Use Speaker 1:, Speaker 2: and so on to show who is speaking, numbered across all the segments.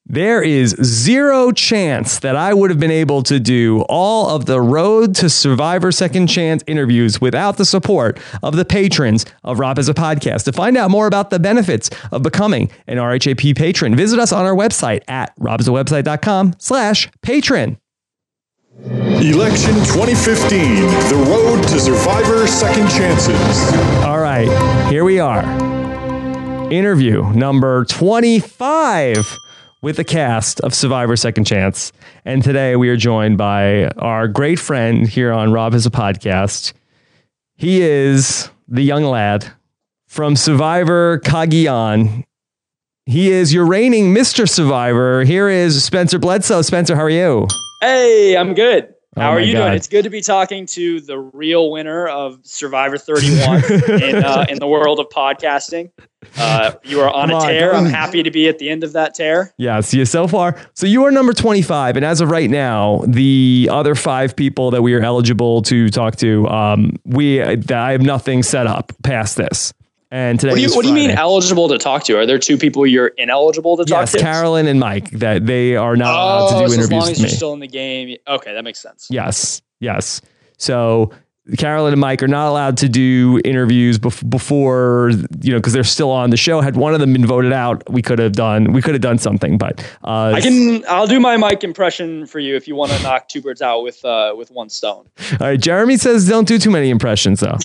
Speaker 1: There is zero chance that I would have been able to do all of the Road to Survivor Second Chance interviews without the support of the patrons of Rob Has a Podcast. To find out more about the benefits of becoming an RHAP patron, visit us on our website at robhasawebsite.com/patron.
Speaker 2: Election 2015, the Road to Survivor Second Chances.
Speaker 1: All right, here we are. Interview number 25 with the cast of Survivor Second Chance. And today we are joined by our great friend here on Rob Has a Podcast. He is the young lad from Survivor Cagayan. He is your reigning Mr. Survivor. Here is Spencer Bledsoe. Spencer, how are you?
Speaker 3: Hey, I'm good. How are you
Speaker 1: God.
Speaker 3: doing? It's good to be talking to the real winner of Survivor 31 in the world of podcasting. You are on a tear. I'm happy to be at the end of that tear.
Speaker 1: Yes, yeah, so far. So you are number 25. And as of right now, the other 5 people that we are eligible to talk to, I have nothing set up past this. And today
Speaker 3: what do you mean eligible to talk to? Are there 2 people you're ineligible to talk to?
Speaker 1: Yes, Carolyn and Mike, that they are not allowed to do interviews
Speaker 3: as long as
Speaker 1: with
Speaker 3: you're
Speaker 1: me.
Speaker 3: still in the game. Okay, that makes sense.
Speaker 1: Yes. So Carolyn and Mike are not allowed to do interviews before, because they're still on the show. Had one of them been voted out, we could have done something, but
Speaker 3: I'll do my Mike impression for you if you want to knock 2 birds out with one stone.
Speaker 1: All right. Jeremy says don't do too many impressions though.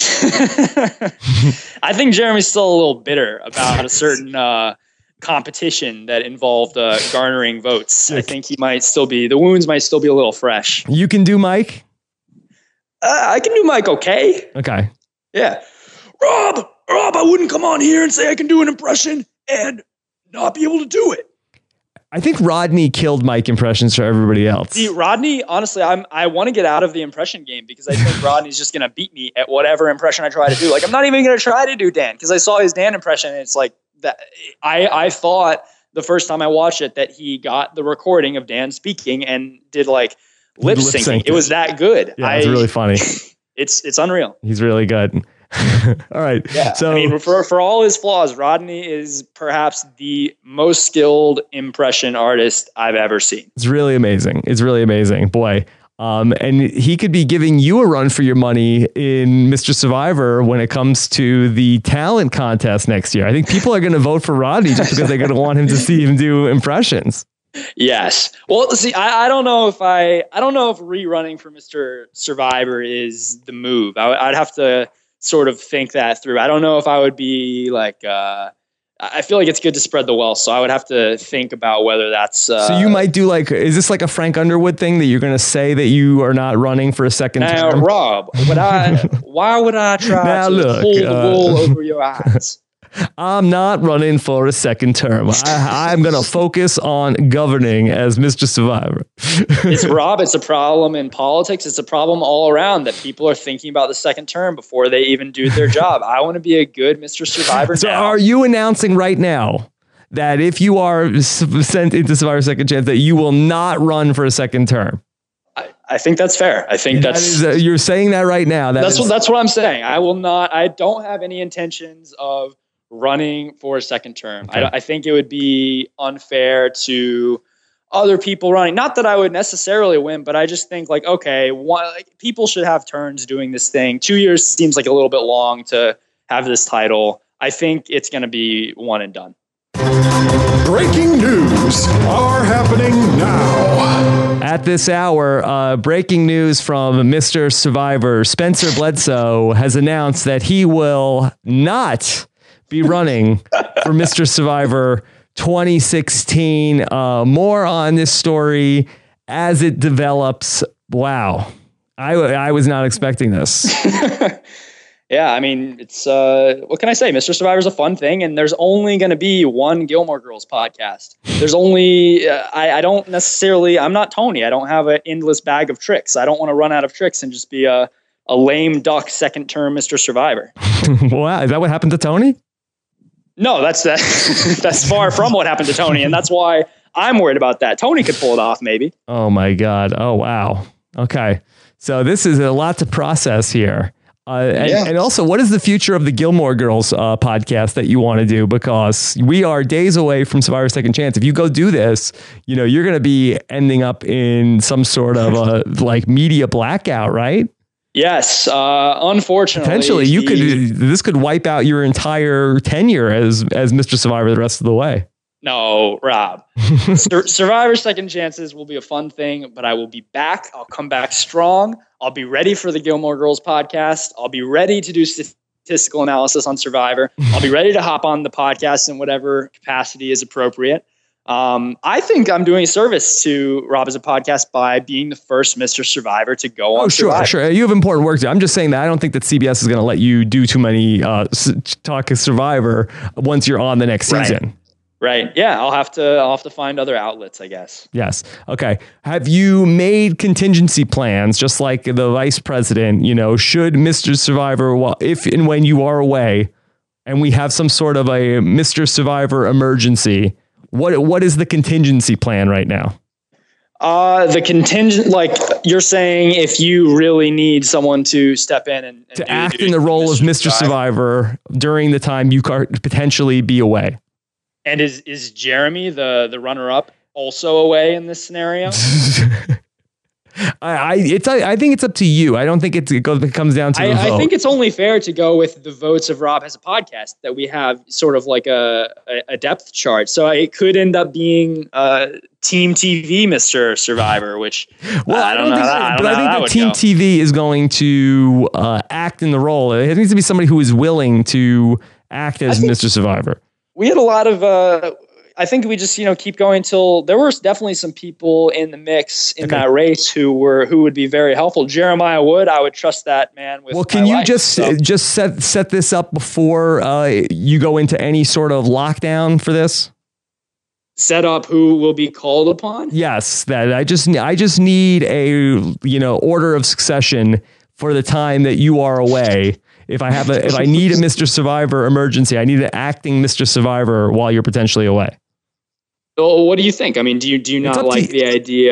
Speaker 3: I think Jeremy's still a little bitter about a certain competition that involved garnering votes. I think the wounds might still be a little fresh.
Speaker 1: You can do Mike?
Speaker 3: I can do Mike okay.
Speaker 1: Okay.
Speaker 3: Yeah. Rob, I wouldn't come on here and say I can do an impression and not be able to do it.
Speaker 1: I think Rodney killed Mike impressions for everybody else.
Speaker 3: See, Rodney, honestly, I want to get out of the impression game because I think Rodney's just going to beat me at whatever impression I try to do. Like, I'm not even going to try to do Dan because I saw his Dan impression and it's like that. I thought the first time I watched it that he got the recording of Dan speaking and did like lip syncing. It was that good.
Speaker 1: Yeah, it's really funny.
Speaker 3: It's unreal.
Speaker 1: He's really good. All right.
Speaker 3: Yeah. So I mean, for all his flaws, Rodney is perhaps the most skilled impression artist I've ever seen.
Speaker 1: It's really amazing. Boy. And he could be giving you a run for your money in Mr. Survivor when it comes to the talent contest next year. I think people are going to vote for Rodney just because they're going to want him to see him do impressions.
Speaker 3: Yes. Well, see, I don't know if rerunning for Mr. Survivor is the move. I'd have to sort of think that through. I don't know if I would be like, I feel like it's good to spread the wealth. So I would have to think about whether that's,
Speaker 1: so you might do is this like a Frank Underwood thing that you're going to say that you are not running for a second term?
Speaker 3: Rob, why would I try to pull the wool over your eyes?
Speaker 1: I'm not running for a second term. I'm going to focus on governing as Mr. Survivor.
Speaker 3: It's a problem in politics. It's a problem all around that people are thinking about the second term before they even do their job. I want to be a good Mr. Survivor
Speaker 1: so
Speaker 3: now.
Speaker 1: Are you announcing right now that if you are sent into Survivor Second Chance that you will not run for a second term?
Speaker 3: I think that's fair. I think
Speaker 1: you're saying that right now.
Speaker 3: That's what I'm saying. I will not. I don't have any intentions of running for a second term. Okay. I think it would be unfair to other people running. Not that I would necessarily win, but I just think people should have turns doing this thing. 2 years seems like a little bit long to have this title. I think it's going to be one and done.
Speaker 2: Breaking news are happening now.
Speaker 1: At this hour, breaking news from Mr. Survivor. Spencer Bledsoe has announced that he will not be running for Mr. Survivor 2016. More on this story as it develops. Wow. I was not expecting this.
Speaker 3: Yeah, I mean, it's what can I say? Mr. Survivor is a fun thing, and there's only going to be one Gilmore Girls podcast. There's only I'm not Tony. I don't have an endless bag of tricks. I don't want to run out of tricks and just be a lame duck second term Mr. Survivor.
Speaker 1: Wow, is that what happened to Tony?
Speaker 3: No, that's far from what happened to Tony, and that's why I'm worried about that. Tony could pull it off, maybe.
Speaker 1: Oh my God! Oh wow. Okay, so this is a lot to process here. And also, what is the future of the Gilmore Girls podcast that you want to do? Because we are days away from Survivor Second Chance. If you go do this, you're going to be ending up in some sort of media blackout, right?
Speaker 3: Yes, unfortunately.
Speaker 1: Potentially, this could wipe out your entire tenure as Mr. Survivor the rest of the way.
Speaker 3: No, Rob. Survivor Second Chances will be a fun thing, but I will be back. I'll come back strong. I'll be ready for the Gilmore Girls podcast. I'll be ready to do statistical analysis on Survivor. I'll be ready to hop on the podcast in whatever capacity is appropriate. I think I'm doing a service to Rob as a podcast by being the first Mr. Survivor to go on Survivor.
Speaker 1: Sure. You have important work to do. I'm just saying that I don't think that CBS is going to let you do too many talk of Survivor once you're on the next season.
Speaker 3: Right. Yeah, I'll have to find other outlets, I guess.
Speaker 1: Yes. Okay. Have you made contingency plans, just like the vice president, should Mr. Survivor, if and when you are away and we have some sort of a Mr. Survivor emergency, what is the contingency plan right now?
Speaker 3: The contingent, like you're saying, if you really need someone to step in and
Speaker 1: to act in the role of Mr. Survivor during the time you could potentially be away.
Speaker 3: And is Jeremy the runner-up also away in this scenario?
Speaker 1: I think it's up to you. I don't think it comes down to the vote.
Speaker 3: I think it's only fair to go with the votes of Rob Has a Podcast, that we have sort of like a depth chart. So it could end up being Team TV Mr. Survivor, which I don't know. I think
Speaker 1: Team TV is going to act in the role. It needs to be somebody who is willing to act as Mr. Survivor.
Speaker 3: We had a lot of, I think we just, keep going till there were definitely some people in the mix in that race who would be very helpful. Jeremiah Wood, I would trust that man with.
Speaker 1: Well, can you just set this up before you go into any sort of lockdown for this?
Speaker 3: Set up who will be called upon?
Speaker 1: Yes, that I just need a, order of succession for the time that you are away. If I need a Mr. Survivor emergency, I need an acting Mr. Survivor while you're potentially away.
Speaker 3: Well, what do you think? I mean, do you not like the idea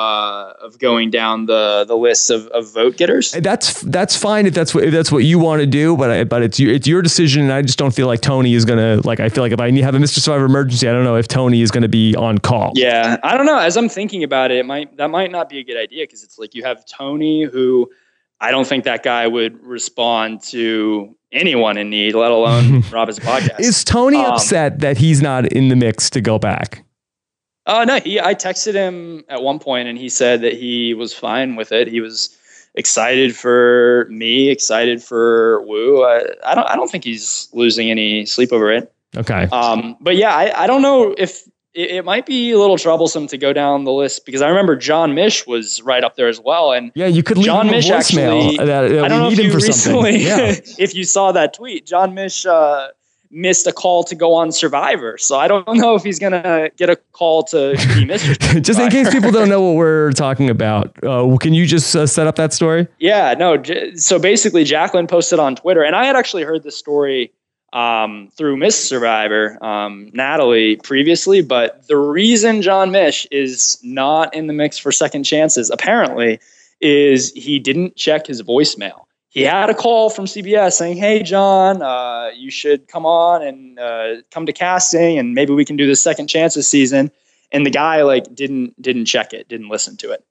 Speaker 3: of going down the list of vote getters?
Speaker 1: That's fine if that's what you want to do, but it's your decision, and I just don't feel like Tony is gonna I feel like if I have a Mr. Survivor emergency, I don't know if Tony is gonna be on call.
Speaker 3: Yeah, I don't know. As I'm thinking about it, that might not be a good idea, because it's like you have Tony, who I don't think that guy would respond to anyone in need, let alone Rob Has a Podcast.
Speaker 1: Is Tony upset that he's not in the mix to go back?
Speaker 3: No, I texted him at one point and he said that he was fine with it. He was excited for me, excited for Woo. I don't think he's losing any sleep over it.
Speaker 1: Okay.
Speaker 3: But yeah, I don't know if it might be a little troublesome to go down the list, because I remember John Mish was right up there as well. And
Speaker 1: yeah, you could leave
Speaker 3: John
Speaker 1: him
Speaker 3: Mish
Speaker 1: a voicemail.
Speaker 3: Actually, I don't know if you recently, if you saw that tweet, John Mish missed a call to go on Survivor. So I don't know if he's going to get a call to be Mr.
Speaker 1: Just in case people don't know what we're talking about, can you just set up that story?
Speaker 3: Yeah, no. So basically, Jacqueline posted on Twitter, and I had actually heard this story through Miss Survivor, Natalie, previously, but the reason John Mish is not in the mix for Second Chances, apparently, is he didn't check his voicemail. He had a call from CBS saying, "Hey, John, you should come on and come to casting, and maybe we can do the Second Chances season." And the guy didn't check it, didn't listen to it.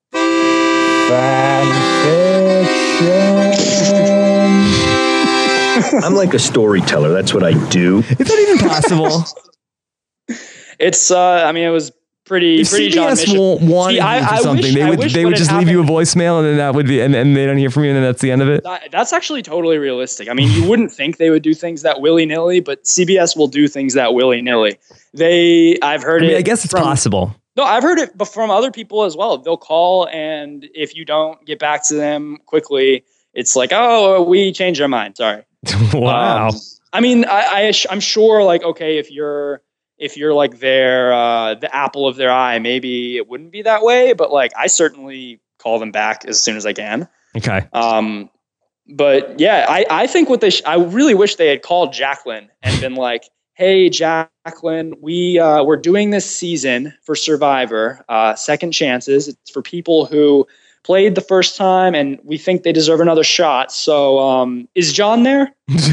Speaker 4: I'm like a storyteller. That's what I do.
Speaker 1: Is that even possible?
Speaker 3: It's. I mean, it was pretty.
Speaker 1: If
Speaker 3: pretty
Speaker 1: CBS
Speaker 3: John
Speaker 1: wanted you for something, they would just leave you a voicemail, and then that would be, and they don't hear from you, and then that's the end of it.
Speaker 3: That's actually totally realistic. I mean, you wouldn't think they would do things that willy-nilly, but CBS will do things that willy-nilly. I've heard it.
Speaker 1: I guess it's possible.
Speaker 3: No, I've heard it from other people as well. They'll call, and if you don't get back to them quickly, it's like, "Oh, we changed our mind. Sorry."
Speaker 1: Wow.
Speaker 3: I mean, I'm sure, okay, if you're like the apple of their eye, maybe it wouldn't be that way. But I certainly call them back as soon as I can.
Speaker 1: Okay.
Speaker 3: But yeah, I think I really wish they had called Jacqueline and been like, "Hey, Jacqueline, we're doing this season for Survivor, Second Chances. It's for people who played the first time, and we think they deserve another shot. So is John there?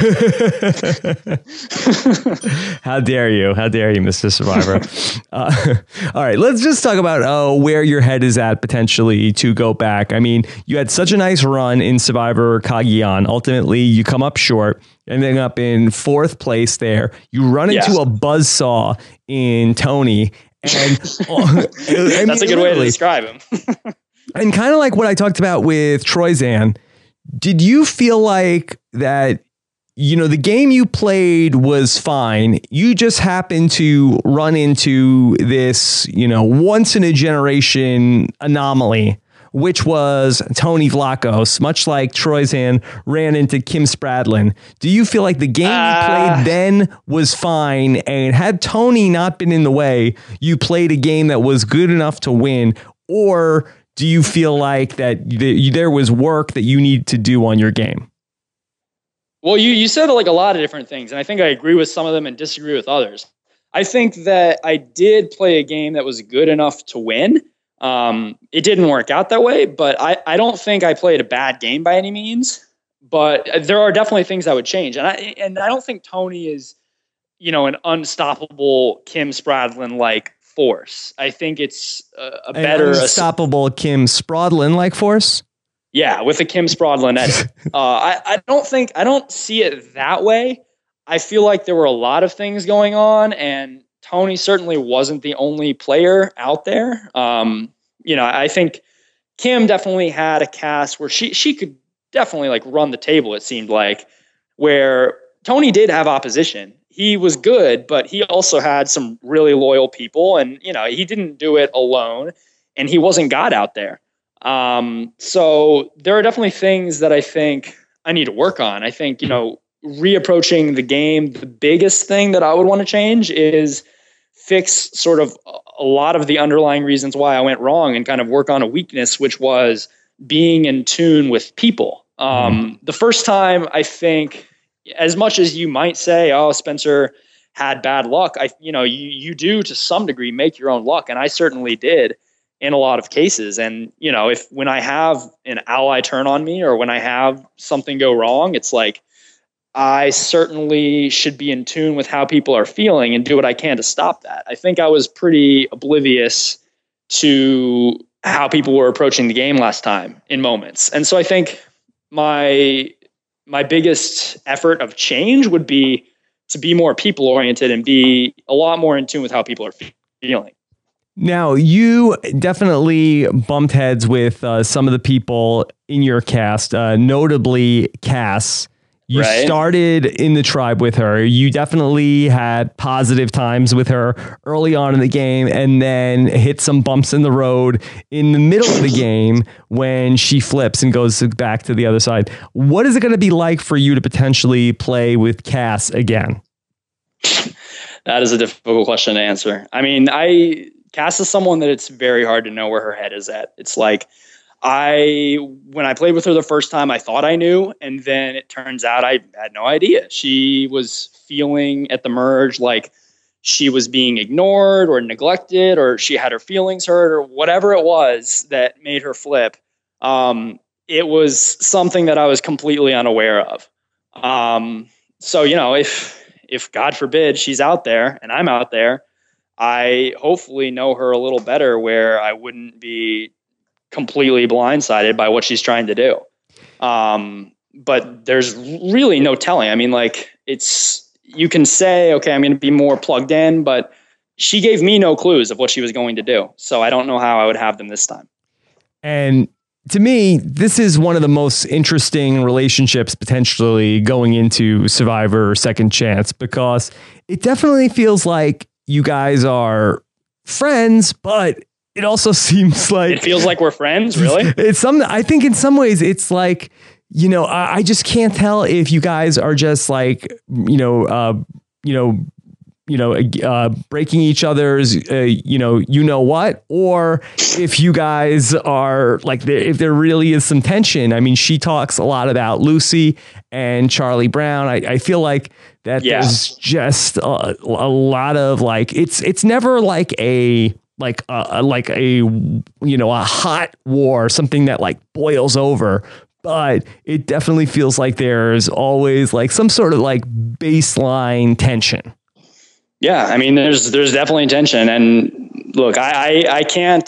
Speaker 1: How dare you? How dare you, Mr. Survivor? All right, let's just talk about where your head is at potentially to go back. I mean, you had such a nice run in Survivor Cagayan. Ultimately, you come up short, ending up in 4th place there. You run into a buzzsaw in Tony. And
Speaker 3: that's a good way to describe him.
Speaker 1: And kind of like what I talked about with Troyzan, did you feel like that, you know, the game you played was fine, you just happened to run into this, you know, once in a generation anomaly, which was Tony Vlachos, much like Troyzan ran into Kim Spradlin? Do you feel like the game you played then was fine, and had Tony not been in the way, you played a game that was good enough to win? Or do you feel like that there was work that you need to do on your game?
Speaker 3: Well, you said like a lot of different things, and I think I agree with some of them and disagree with others. I think that I did play a game that was good enough to win. It didn't work out that way, but I don't think I played a bad game by any means. But there are definitely things I would change, and I don't think Tony is, you know, an unstoppable Kim Spradlin like force. I think it's a better
Speaker 1: unstoppable Kim Spradlin like force.
Speaker 3: Yeah, with a Kim Spradlin edit. I don't see it that way. I feel like there were a lot of things going on, and Tony certainly wasn't the only player out there. You know, I think Kim definitely had a cast where she could definitely like run the table, it seemed like, where Tony did have opposition. He was good, but he also had some really loyal people, and, you know, he didn't do it alone, and he wasn't God out there. So there are definitely things that I think I need to work on. I think, you know, reapproaching the game, the biggest thing that I would want to change is fix sort of a lot of the underlying reasons why I went wrong, and kind of work on a weakness, which was being in tune with people. The first time, I think, as much as you might say, oh, Spencer had bad luck, you do to some degree make your own luck. And I certainly did in a lot of cases. And, you know, when I have an ally turn on me, or when I have something go wrong, it's like, I certainly should be in tune with how people are feeling and do what I can to stop that. I think I was pretty oblivious to how people were approaching the game last time in moments. And so I think my biggest effort of change would be to be more people oriented and be a lot more in tune with how people are feeling.
Speaker 1: Now, you definitely bumped heads with some of the people in your cast, notably Cass. You started in the tribe with her. You definitely had positive times with her early on in the game, and then hit some bumps in the road in the middle of the game when she flips and goes back to the other side. What is it going to be like for you to potentially play with Cass again?
Speaker 3: That is a difficult question to answer. I mean, Cass is someone that it's very hard to know where her head is at. It's like, when I played with her the first time, I thought I knew, and then it turns out I had no idea. She was feeling at the merge like she was being ignored or neglected, or she had her feelings hurt, or whatever it was that made her flip. It was something that I was completely unaware of. So, you know, if God forbid she's out there and I'm out there, I hopefully know her a little better, where I wouldn't be completely blindsided by what she's trying to do. But there's really no telling. I mean, like, you can say, okay, I'm going to be more plugged in, but she gave me no clues of what she was going to do. So I don't know how I would have them this time.
Speaker 1: And to me, this is one of the most interesting relationships potentially going into Survivor Second Chance, because it definitely feels like you guys are friends, but it also seems like
Speaker 3: it feels like we're friends. Really?
Speaker 1: It's something, I think in some ways it's like, you know, I just can't tell if you guys are just like, breaking each other's, what, or if you guys are like, if there really is some tension. I mean, she talks a lot about Lucy and Charlie Brown. I feel like that there's just a lot of like, it's never like a like a a hot war, something that like boils over. But it definitely feels like there's always like some sort of like baseline tension.
Speaker 3: Yeah, I mean, there's definitely tension, and look, I can't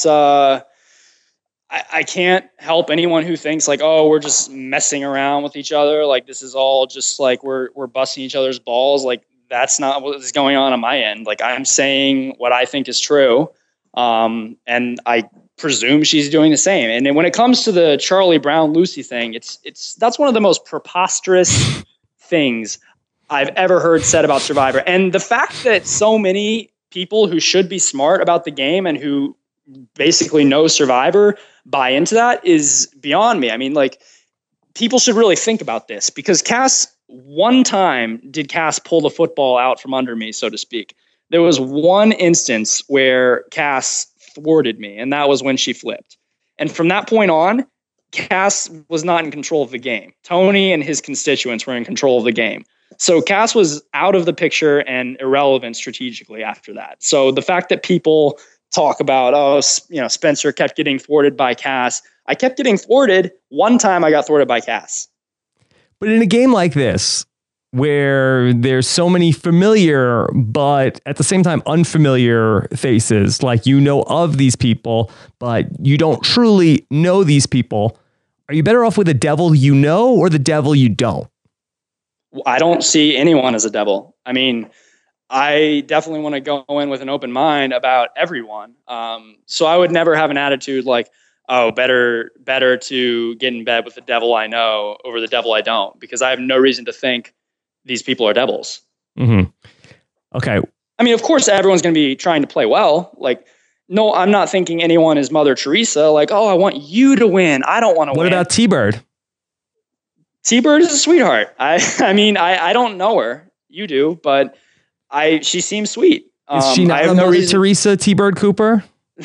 Speaker 3: I can't help anyone who thinks like, oh, we're just messing around with each other, like this is all just like we're busting each other's balls. Like that's not what is going on my end. Like I'm saying what I think is true, and I presume she's doing the same. And then when it comes to the Charlie Brown Lucy thing, that's one of the most preposterous things I've ever heard said about Survivor. And the fact that so many people who should be smart about the game and who basically know Survivor buy into that is beyond me. I mean, like, people should really think about this, because one time did Cass pull the football out from under me, so to speak. There was one instance where Cass thwarted me, and that was when she flipped. And from that point on, Cass was not in control of the game. Tony and his constituents were in control of the game. So Cass was out of the picture and irrelevant strategically after that. So the fact that people talk about, Spencer kept getting thwarted by Cass. I kept getting thwarted. One time I got thwarted by Cass.
Speaker 1: But in a game like this, where there's so many familiar, but at the same time unfamiliar faces, like of these people, but you don't truly know these people, are you better off with a devil you know or the devil you don't?
Speaker 3: I don't see anyone as a devil. I mean, I definitely want to go in with an open mind about everyone. So I would never have an attitude like, oh, better to get in bed with the devil I know over the devil I don't, because I have no reason to think these people are devils.
Speaker 1: Mm-hmm. Okay.
Speaker 3: I mean, of course, everyone's going to be trying to play well. Like, no, I'm not thinking anyone is Mother Teresa. Like, oh, I want you to win. I don't want to win.
Speaker 1: What about T-Bird?
Speaker 3: T-Bird is a sweetheart. I mean, I don't know her. You do, but she seems sweet.
Speaker 1: Is she not a Mother Teresa, T-Bird Cooper?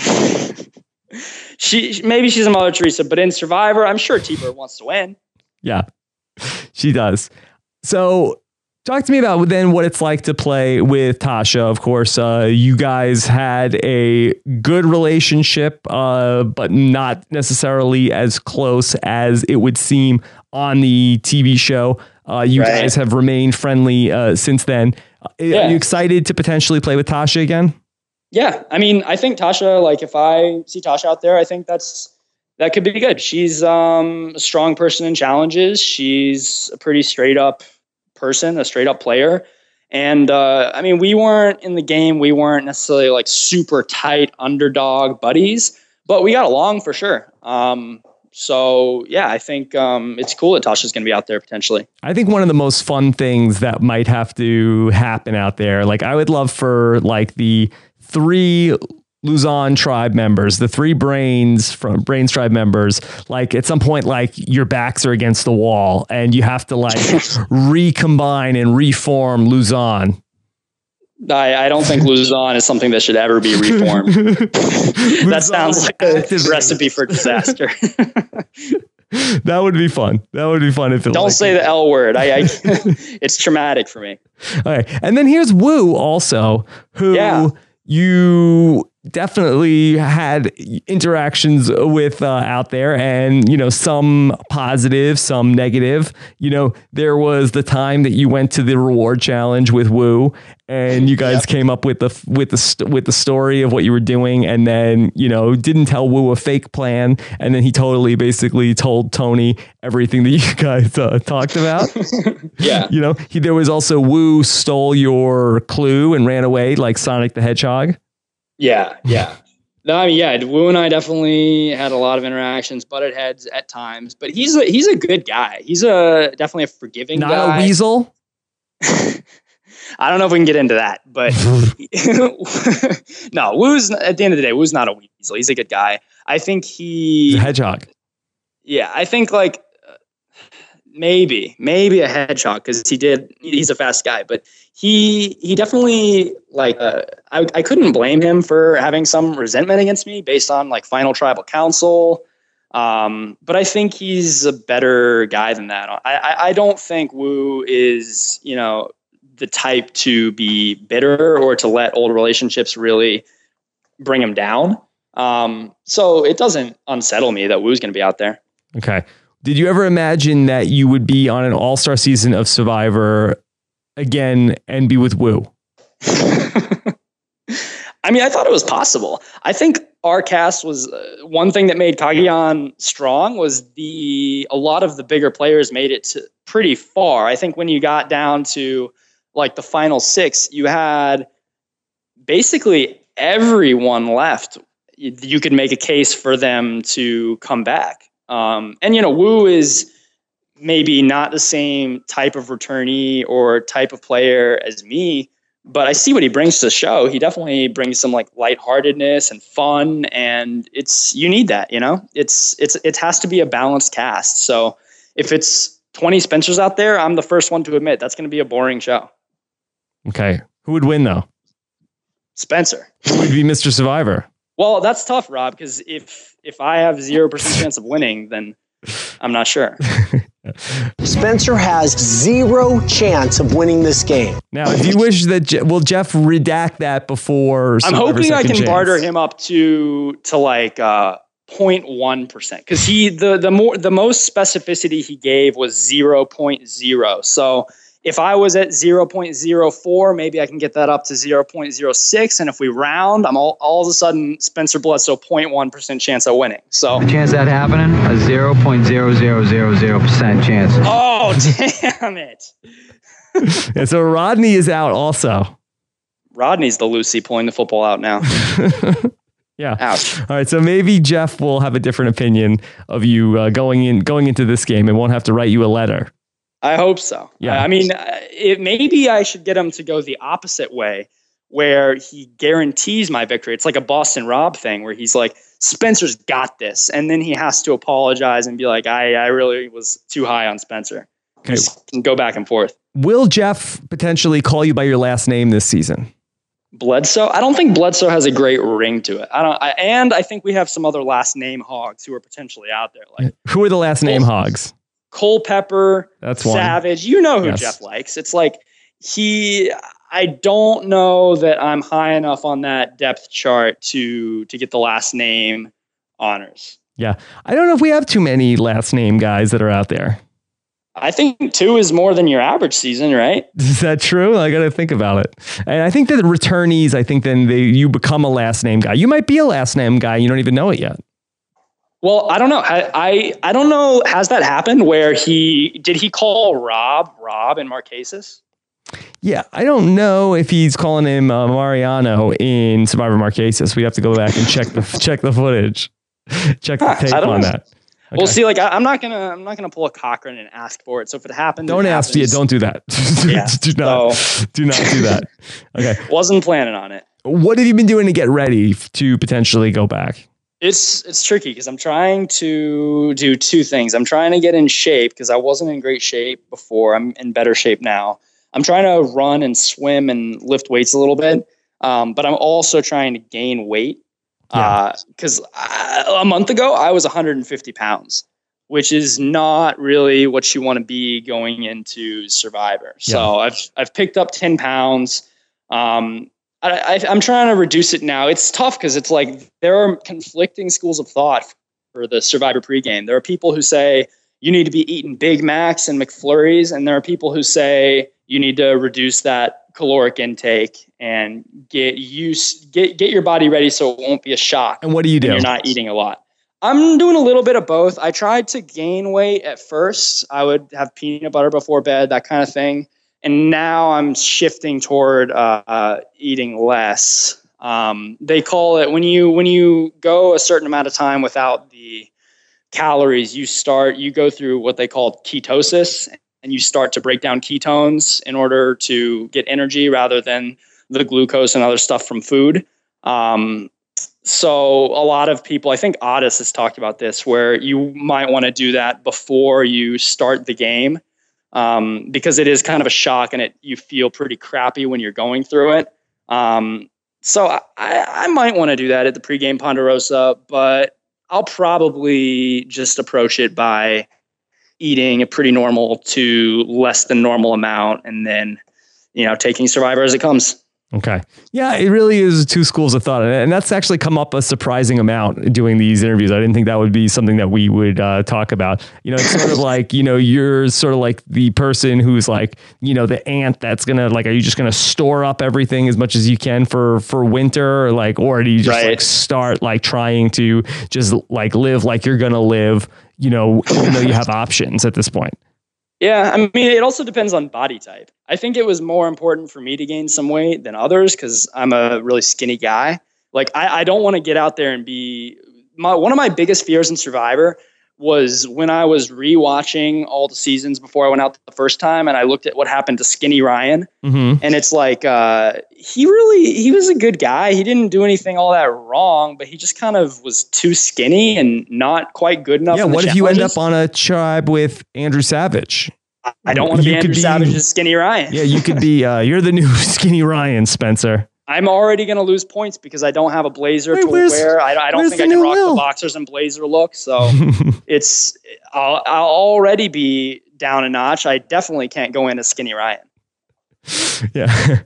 Speaker 3: Maybe she's a Mother Teresa, but in Survivor, I'm sure T-Bird wants to win.
Speaker 1: Yeah, she does. So talk to me about then what it's like to play with Tasha. Of course, you guys had a good relationship, but not necessarily as close as it would seem on the TV show. You guys have remained friendly since then.
Speaker 3: Yeah.
Speaker 1: Are you excited to potentially play with Tasha again?
Speaker 3: Yeah. I mean, I think Tasha, like if I see Tasha out there, I think that could be good. She's a strong person in challenges. She's a pretty straight up person, a straight up player. And I mean, we weren't in the game. We weren't necessarily like super tight underdog buddies, but we got along for sure. So yeah, I think it's cool that Tasha's going to be out there potentially.
Speaker 1: I think one of the most fun things that might have to happen out there, like I would love for like the 3 Luzon tribe members, the 3 Brains tribe members, like at some point, like your backs are against the wall and you have to like recombine and reform Luzon.
Speaker 3: I don't think Luzon is something that should ever be reformed. That sounds like a recipe for disaster.
Speaker 1: That would be fun. That would be fun if it.
Speaker 3: Don't say the L word. It's traumatic for me.
Speaker 1: All right, and then here's Wu also, who you definitely had interactions with out there, and some positive, some negative. There was the time that you went to the reward challenge with Wu, and you guys came up with the story of what you were doing, and then didn't tell Wu a fake plan, and then he totally basically told Tony everything that you guys talked about.
Speaker 3: Yeah,
Speaker 1: there was also Wu stole your clue and ran away like Sonic the Hedgehog.
Speaker 3: Yeah. No, I mean, Wu and I definitely had a lot of interactions, butted heads at times, but he's a good guy. He's definitely a forgiving guy.
Speaker 1: Not a weasel?
Speaker 3: I don't know if we can get into that, but no, Wu's at the end of the day, Wu's not a weasel. He's a good guy. I think he's
Speaker 1: a hedgehog.
Speaker 3: Yeah, I think like maybe a hedgehog because he's a fast guy, but he definitely like I couldn't blame him for having some resentment against me based on like final tribal council. But I think he's a better guy than that. I don't think Wu is, the type to be bitter or to let old relationships really bring him down. So it doesn't unsettle me that Woo's going to be out there.
Speaker 1: Okay. Did you ever imagine that you would be on an all-star season of Survivor again and be with Woo?
Speaker 3: I mean, I thought it was possible. I think our cast was one thing that made Cagayan strong was a lot of the bigger players made it to pretty far. I think when you got down to like the final 6, you had basically everyone left. You could make a case for them to come back. And, Woo is maybe not the same type of returnee or type of player as me, but I see what he brings to the show. He definitely brings some like lightheartedness and fun, and you need that, it has to be a balanced cast. So if it's 20 Spencers out there, I'm the first one to admit that's going to be a boring show.
Speaker 1: Okay. Who would win though?
Speaker 3: Spencer.
Speaker 1: Who would be Mr. Survivor?
Speaker 3: Well, that's tough, Rob, because if I have 0% chance of winning, then I'm not sure.
Speaker 5: Spencer has 0 chance of winning this game.
Speaker 1: Now, do you wish that will Jeff redact that before?
Speaker 3: I'm hoping I can barter him up to like 0.1%, because the most specificity he gave was 0.0. So if I was at 0.04, maybe I can get that up to 0.06. And if we round, I'm all of a sudden Spencer Bledsoe 0.1% chance of winning. So
Speaker 6: the chance of that happening, a 0.0000% chance.
Speaker 3: Oh, damn it.
Speaker 1: And so Rodney is out also.
Speaker 3: Rodney's the Lucy pulling the football out now.
Speaker 1: Yeah.
Speaker 3: Ouch.
Speaker 1: All right. So maybe Jeff will have a different opinion of you going into this game and won't have to write you a letter.
Speaker 3: I hope so.
Speaker 1: Yeah.
Speaker 3: I mean, maybe I should get him to go the opposite way, where he guarantees my victory. It's like a Boston Rob thing where he's like, Spencer's got this. And then he has to apologize and be like, I really was too high on Spencer. Okay. Can go back and forth.
Speaker 1: Will Jeff potentially call you by your last name this season?
Speaker 3: Bledsoe? I don't think Bledsoe has a great ring to it. I think we have some other last name hogs who are potentially out there. Like,
Speaker 1: who are the last name hogs?
Speaker 3: Culpepper,
Speaker 1: that's
Speaker 3: Savage. One. You know who yes. Jeff likes. It's like I don't know that I'm high enough on that depth chart to get the last name honors.
Speaker 1: Yeah. I don't know if we have too many last name guys that are out there.
Speaker 3: I think 2 is more than your average season, right?
Speaker 1: Is that true? I got to think about it. And I think that the returnees, then you become a last name guy. You might be a last name guy. You don't even know it yet.
Speaker 3: Well, I don't know. I don't know. Has that happened where did he call Rob in Marquesas?
Speaker 1: Yeah, I don't know if he's calling him Mariano in Survivor Marquesas. We have to go back and check the footage, check the tape on that. Okay.
Speaker 3: We'll see. Like, I'm not gonna pull a Cochran and ask for it. So if it happens,
Speaker 1: don't ask. Yeah, don't do that.
Speaker 3: Yeah,
Speaker 1: do not do that. Okay,
Speaker 3: wasn't planning on it.
Speaker 1: What have you been doing to get ready to potentially go back?
Speaker 3: It's tricky because I'm trying to do 2 things. I'm trying to get in shape because I wasn't in great shape before. I'm in better shape now. I'm trying to run and swim and lift weights a little bit, but I'm also trying to gain weight because a month ago I was 150 pounds, which is not really what you want to be going into Survivor. So I've picked up 10 pounds. I'm trying to reduce it now. It's tough because it's like there are conflicting schools of thought for the Survivor pregame. There are people who say you need to be eating Big Macs and McFlurries, and there are people who say you need to reduce that caloric intake and get your body ready so it won't be a shock.
Speaker 1: And what do you do?
Speaker 3: You're not eating a lot. I'm doing a little bit of both. I tried to gain weight at first. I would have peanut butter before bed, that kind of thing. And now I'm shifting toward eating less. They call it when you go a certain amount of time without the calories, you go through what they call ketosis, and you start to break down ketones in order to get energy rather than the glucose and other stuff from food. So a lot of people, I think Otis has talked about this, where you might want to do that before you start the game. Because it is kind of a shock and you feel pretty crappy when you're going through it. So I might want to do that at the pregame Ponderosa, but I'll probably just approach it by eating a pretty normal to less than normal amount and then, taking Survivor as it comes.
Speaker 1: Okay. Yeah, it really is two schools of thought. And that's actually come up a surprising amount doing these interviews. I didn't think that would be something that we would talk about. It's sort of like, you're sort of like the person who's like, the ant that's going to like, are you just going to store up everything as much as you can for winter? Or do you just like start like trying to just like live like you're going to live, even though you have options at this point?
Speaker 3: Yeah, I mean, it also depends on body type. I think it was more important for me to gain some weight than others because I'm a really skinny guy. Like, I don't want to get out there and be one of my biggest fears in Survivor was when I was rewatching all the seasons before I went out the first time, and I looked at what happened to Skinny Ryan, and it's like he was a good guy. He didn't do anything all that wrong, but he just kind of was too skinny and not quite good enough.
Speaker 1: Yeah, what if you end up on a tribe with Andrew Savage?
Speaker 3: I don't want to be Andrew Savage's Skinny Ryan.
Speaker 1: Yeah, you could be. You're the new Skinny Ryan, Spencer.
Speaker 3: I'm already going to lose points because I don't have a blazer to wear. I don't think I can rock the boxers and blazer look. So I'll already be down a notch. I definitely can't go in as Skinny Ryan.
Speaker 1: Yeah.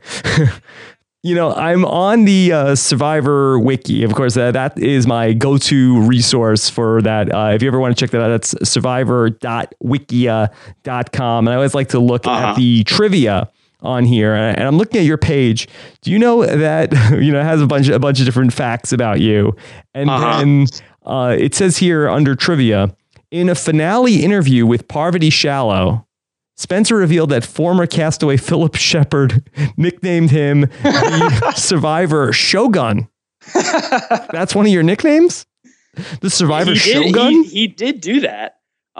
Speaker 1: I'm on the Survivor Wiki. Of course, that is my go-to resource for that. If you ever want to check that out, that's survivor.wikia.com. And I always like to look at the trivia on here, and I'm looking at your page. Do you know that it has a bunch of different facts about you? And then it says here under trivia, in a finale interview with Parvati Shallow, Spencer revealed that former castaway Philip Shepard nicknamed him the Survivor Shogun. That's one of your nicknames? The Survivor Shogun?
Speaker 3: He did do that.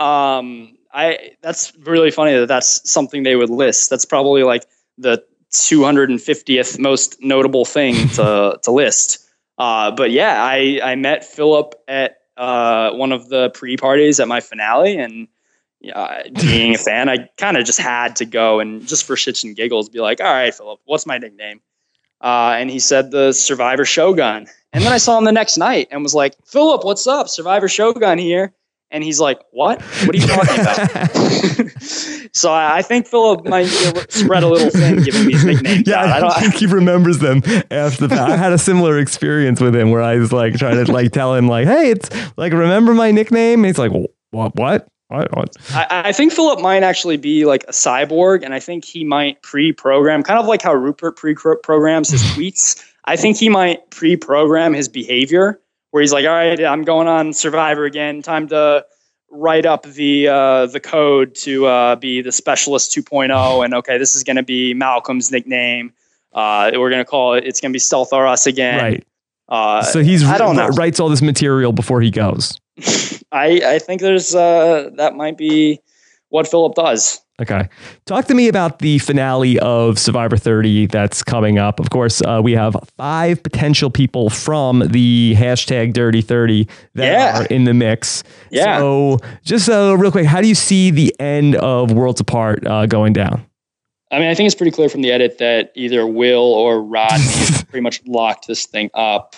Speaker 3: That's really funny that's something they would list. That's probably like the 250th most notable thing to list. But yeah, I met Philip at one of the pre-parties at my finale, and being a fan, I kind of just had to go and just for shits and giggles be like, all right, Philip, what's my nickname? And he said the Survivor Shogun. And then I saw him the next night and was like, Philip, what's up? Survivor Shogun here. And he's like, what? What are you talking about? So I think Philip might spread a little thing giving these nicknames.
Speaker 1: Yeah, I think he remembers them after that. I had a similar experience with him where I was like trying to like tell him like, hey, it's like, remember my nickname? And he's like, what?
Speaker 3: I think Philip might actually be like a cyborg, and I think he might pre-program, kind of like how Rupert pre-programs his tweets. I think he might pre-program his behavior, where he's like, all right, I'm going on Survivor again. Time to write up the code to be the Specialist 2.0. And okay, this is going to be Malcolm's nickname. We're going to call it, it's going to be Stealth or Us again.
Speaker 1: Right. So writes all this material before he goes.
Speaker 3: I think there's that might be what Philip does.
Speaker 1: Okay. Talk to me about the finale of Survivor 30 that's coming up. Of course, we have 5 potential people from the hashtag Dirty 30 that are in the mix.
Speaker 3: Yeah.
Speaker 1: So just real quick, how do you see the end of Worlds Apart going down?
Speaker 3: I mean, I think it's pretty clear from the edit that either Will or Rodney pretty much locked this thing up.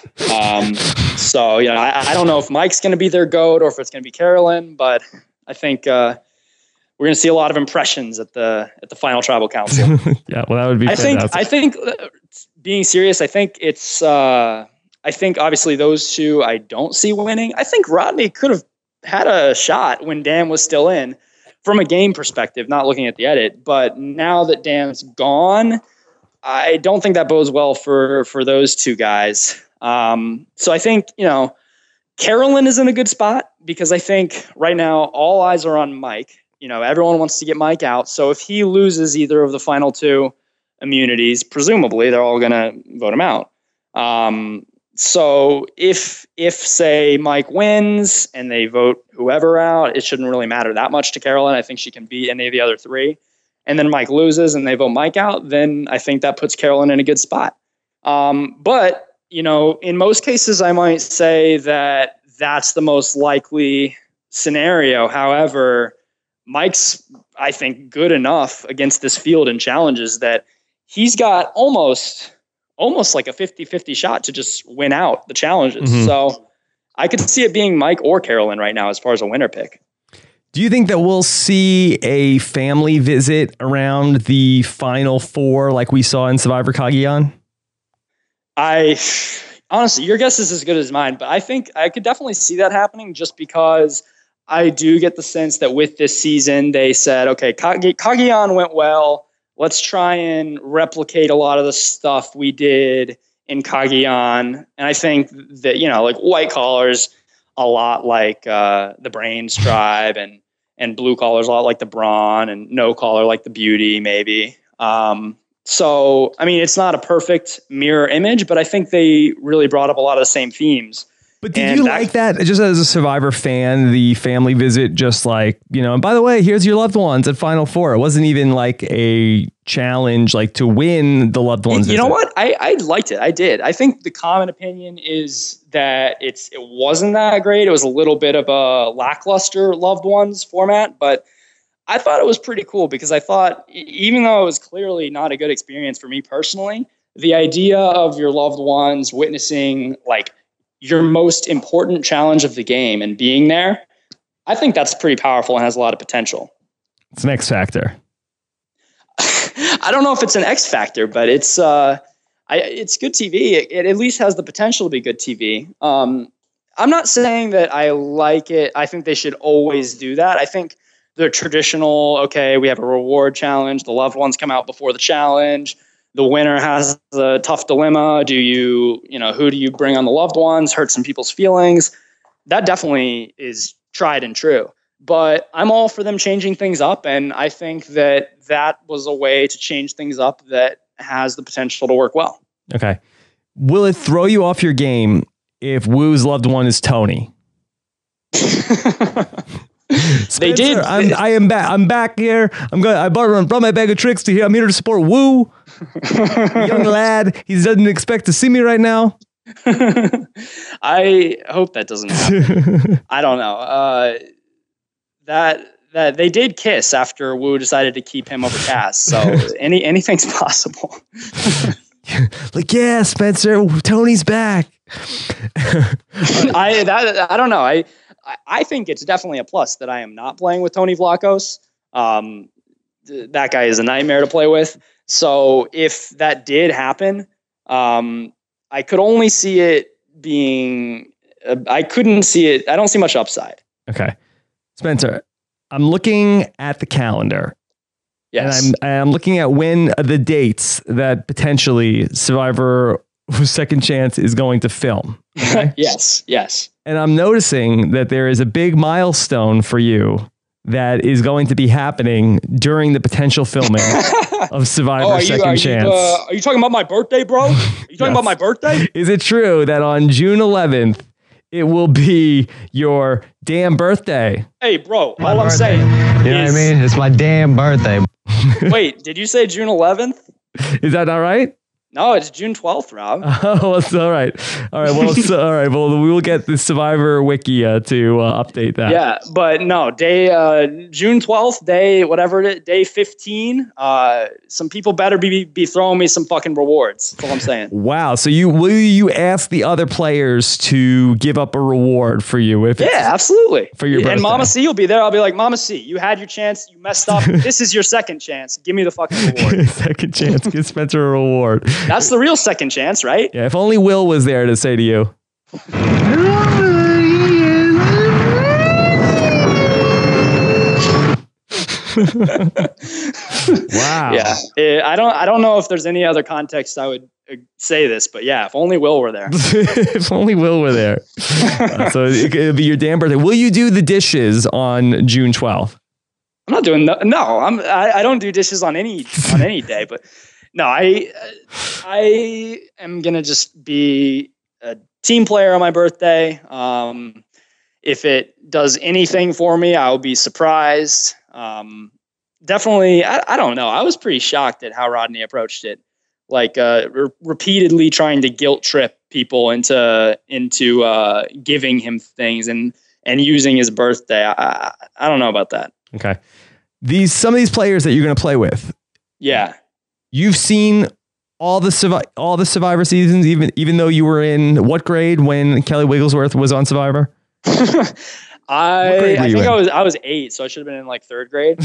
Speaker 3: So, I don't know if Mike's going to be their GOAT or if it's going to be Carolyn, but I think we're going to see a lot of impressions at the final tribal council.
Speaker 1: Yeah, well, that would be fantastic.
Speaker 3: I think being serious, I think it's I think obviously those two I don't see winning. I think Rodney could have had a shot when Dan was still in from a game perspective, not looking at the edit. But now that Dan's gone, I don't think that bodes well for those two guys. So I think, Carolyn is in a good spot because I think right now all eyes are on Mike. Everyone wants to get Mike out. So if he loses either of the final 2 immunities, presumably they're all going to vote him out. So if say Mike wins and they vote whoever out, it shouldn't really matter that much to Carolyn. I think she can beat any of the other 3. And then Mike loses and they vote Mike out, then I think that puts Carolyn in a good spot. But in most cases, I might say that that's the most likely scenario. However, Mike's, I think, good enough against this field and challenges that he's got almost like a 50-50 shot to just win out the challenges. Mm-hmm. So I could see it being Mike or Carolyn right now as far as a winner pick.
Speaker 1: Do you think that we'll see a family visit around the final 4 like we saw in Survivor Cagayan?
Speaker 3: Honestly, your guess is as good as mine, but I think I could definitely see that happening just because I do get the sense that with this season, they said, okay, Cagayan went well. Let's try and replicate a lot of the stuff we did in Cagayan. And I think that, like white collars, a lot like the Brains tribe, and blue collars, a lot like the Brawn, and no collar like the Beauty, maybe. So, I mean, it's not a perfect mirror image, but I think they really brought up a lot of the same themes.
Speaker 1: But did you like that? Just as a Survivor fan, the family visit, just like, and by the way, here's your loved ones at Final Four. It wasn't even like a challenge, like to win the loved ones.
Speaker 3: You know what? I liked it. I did. I think the common opinion is that it wasn't that great. It was a little bit of a lackluster loved ones format, but I thought it was pretty cool because I thought, even though it was clearly not a good experience for me personally, the idea of your loved ones witnessing like your most important challenge of the game and being there, I think that's pretty powerful and has a lot of potential.
Speaker 1: It's an X factor.
Speaker 3: I don't know if it's an X factor, but it's good TV. It at least has the potential to be good TV. I'm not saying that I like it. I think they should always do that. I think the traditional, okay, we have a reward challenge. The loved ones come out before the challenge. The winner has a tough dilemma. Who do you bring on the loved ones? Hurt some people's feelings. That definitely is tried and true. But I'm all for them changing things up. And I think that was a way to change things up that has the potential to work well.
Speaker 1: Okay. Will it throw you off your game if Woo's loved one is Tony? Spencer,
Speaker 3: they did.
Speaker 1: I am back. I'm back here. I brought my bag of tricks to here. I'm here to support Woo, young lad. He doesn't expect to see me right now.
Speaker 3: I hope that doesn't happen. I don't know. That they did kiss after Woo decided to keep him over Cass. So anything's possible.
Speaker 1: Like, yeah, Spencer, Tony's back.
Speaker 3: I don't know. I think it's definitely a plus that I am not playing with Tony Vlachos. That guy is a nightmare to play with. So if that did happen, I could only see it being. I couldn't see it. I don't see much upside.
Speaker 1: Okay, Spencer, I'm looking at the calendar.
Speaker 3: Yes,
Speaker 1: and I'm looking at when the dates that potentially Survivor Second Chance is going to film. Okay?
Speaker 3: Yes.
Speaker 1: And I'm noticing that there is a big milestone for you that is going to be happening during the potential filming of Survivor Second Chance.
Speaker 3: Are you talking about my birthday, bro? Are you talking about my birthday?
Speaker 1: Is it true that on June 11th, it will be your damn birthday?
Speaker 3: Hey, bro, all I'm saying
Speaker 6: You know what I mean? It's my damn birthday.
Speaker 3: Wait, did you say June 11th?
Speaker 1: Is that not right?
Speaker 3: No, it's June 12th, Rob.
Speaker 1: Oh, it's all right. All right. Well, all right. Well, we will get the Survivor Wiki to update that.
Speaker 3: Yeah, but no, June 12th, day 15. Some people better be throwing me some fucking rewards. That's all I'm saying.
Speaker 1: Wow. So will you ask the other players to give up a reward for you?
Speaker 3: Yeah, absolutely.
Speaker 1: For your birthday.
Speaker 3: And Mama C will be there. I'll be like, Mama C, you had your chance. You messed up. This is your second chance. Give me the fucking reward.
Speaker 1: Second chance. Give Spencer a reward.
Speaker 3: That's the real second chance, right?
Speaker 1: Yeah, if only Will was there to say to you. Wow.
Speaker 3: Yeah. I don't know if there's any other context I would say this, but yeah, if only Will were there.
Speaker 1: If only Will were there. So it'll be your damn birthday. Will you do the dishes on June 12th?
Speaker 3: I'm not doing I don't do dishes on any day, but no, I am gonna just be a team player on my birthday. If it does anything for me, I'll be surprised. Definitely, I don't know. I was pretty shocked at how Rodney approached it, like repeatedly trying to guilt trip people into giving him things and using his birthday. I don't know about that.
Speaker 1: Okay, some of these players that you're going to play with.
Speaker 3: Yeah.
Speaker 1: You've seen all the Survivor seasons, even though you were in what grade when Kelly Wigglesworth was on Survivor?
Speaker 3: I think I was 8, so I should have been in like 3rd grade.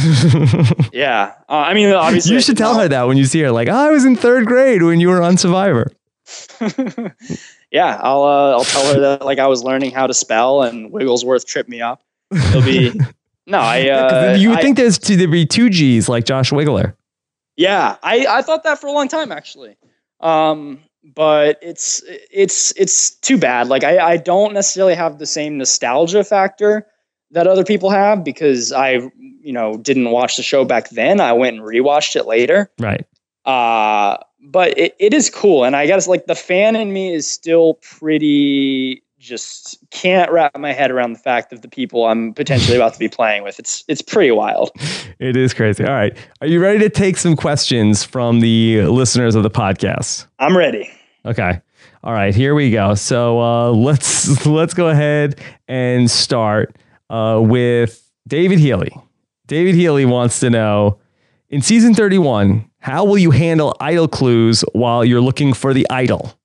Speaker 3: Yeah, I mean, obviously,
Speaker 1: you should tell her that when you see her. Like, I was in 3rd grade when you were on Survivor.
Speaker 3: Yeah, I'll tell her that like I was learning how to spell and Wigglesworth tripped me up. It'll be
Speaker 1: you would think there'd be 2 G's like Josh Wiggler.
Speaker 3: Yeah, I thought that for a long time actually. But it's too bad. Like I don't necessarily have the same nostalgia factor that other people have because I didn't watch the show back then. I went and rewatched it later.
Speaker 1: Right.
Speaker 3: But it is cool. And I guess like the fan in me is still pretty just can't wrap my head around the fact of the people I'm potentially about to be playing with. It's pretty wild. It
Speaker 1: is crazy. All right. Are you ready to take some questions from the listeners of the podcast?
Speaker 3: I'm ready.
Speaker 1: Okay. All right, here we go. So let's go ahead and start with David Healy. David Healy wants to know, in season 31, how will you handle idol clues while you're looking for the idol?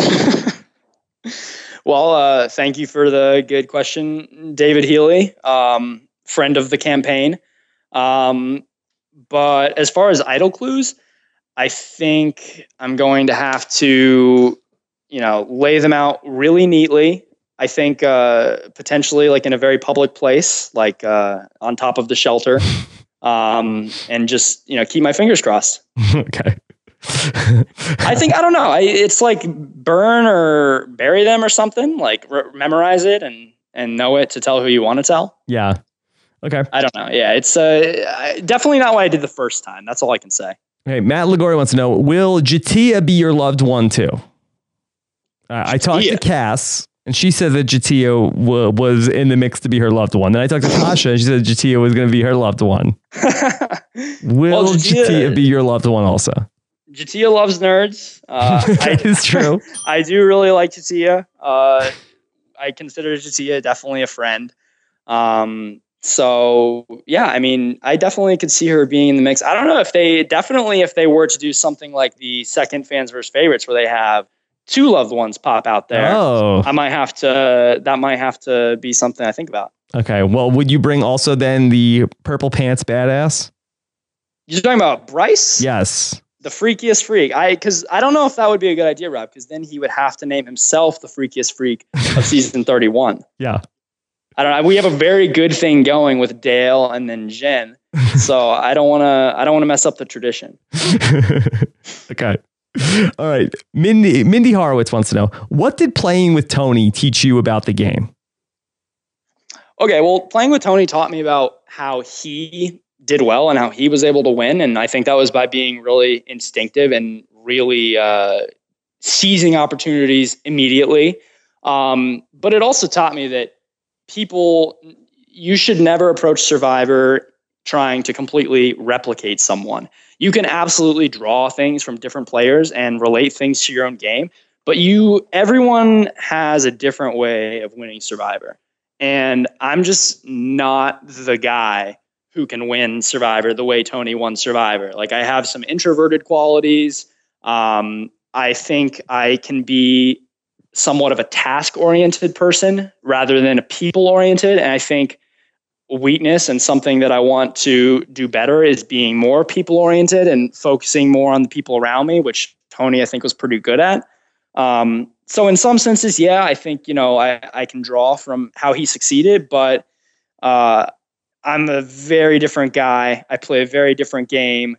Speaker 3: Well, thank you for the good question, David Healy, friend of the campaign. But as far as idol clues, I think I'm going to have to, lay them out really neatly. I think potentially like in a very public place, like on top of the shelter, and just, keep my fingers crossed.
Speaker 1: Okay.
Speaker 3: I don't know. It's like burn or bury them or something, like memorize it and know it to tell who you want to tell.
Speaker 1: Yeah. Okay.
Speaker 3: I don't know. Yeah. It's definitely not what I did the first time. That's all I can say.
Speaker 1: Okay. Matt Ligori wants to know, will J'Tia be your loved one too? I talked to Cass and she said that J'Tia was in the mix to be her loved one. Then I talked to Tasha and she said J'Tia was going to be her loved one. Will J'Tia be your loved one also?
Speaker 3: J'Tia loves nerds.
Speaker 1: That is true.
Speaker 3: I do really like J'Tia. I consider J'Tia definitely a friend. So yeah, I mean, I definitely could see her being in the mix. I don't know if they were to do something like the second fans versus favorites where they have 2 loved ones pop out there.
Speaker 1: Oh,
Speaker 3: that might have to be something I think about.
Speaker 1: Okay. Well, would you bring also then the purple pants badass?
Speaker 3: You're talking about Bryce?
Speaker 1: Yes.
Speaker 3: The freakiest freak. Because I don't know if that would be a good idea, Rob, because then he would have to name himself the freakiest freak of season 31.
Speaker 1: Yeah.
Speaker 3: I don't know. We have a very good thing going with Dale and then Jen. So I don't want to mess up the tradition.
Speaker 1: Okay. All right. Mindy Horowitz wants to know, what did playing with Tony teach you about the game?
Speaker 3: Okay. Well, playing with Tony taught me about how he did well and how he was able to win. And I think that was by being really instinctive and really seizing opportunities immediately. But it also taught me that you should never approach Survivor trying to completely replicate someone. You can absolutely draw things from different players and relate things to your own game, but everyone has a different way of winning Survivor. And I'm just not the guy who can win Survivor the way Tony won Survivor. Like, I have some introverted qualities. I think I can be somewhat of a task-oriented person rather than a people-oriented. And I think weakness and something that I want to do better is being more people-oriented and focusing more on the people around me, which Tony, I think, was pretty good at. So in some senses, yeah, I think, I can draw from how he succeeded, but I'm a very different guy. I play a very different game.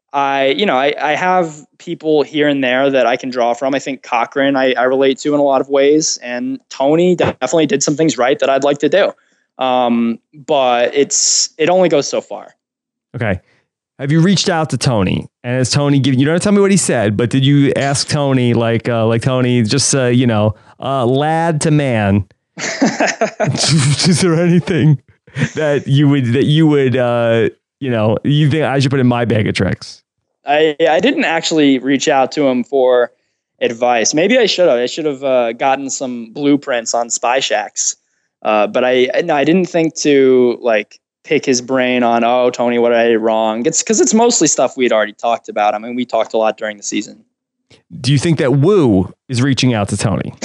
Speaker 3: I have people here and there that I can draw from. I think Cochran, I relate to in a lot of ways, and Tony definitely did some things right that I'd like to do. But it only goes so far.
Speaker 1: Okay. Have you reached out to Tony? And has Tony given you don't tell me what he said, but did you ask Tony like Tony, just lad to man? Is there anything that you would you think I should put in my bag of tricks?
Speaker 3: I didn't actually reach out to him for advice. Maybe I should have. I should have gotten some blueprints on Spy Shacks. But I didn't think to pick his brain on, oh, Tony, what did I do wrong? It's because it's mostly stuff we'd already talked about. I mean, we talked a lot during the season.
Speaker 1: Do you think that Woo is reaching out to Tony?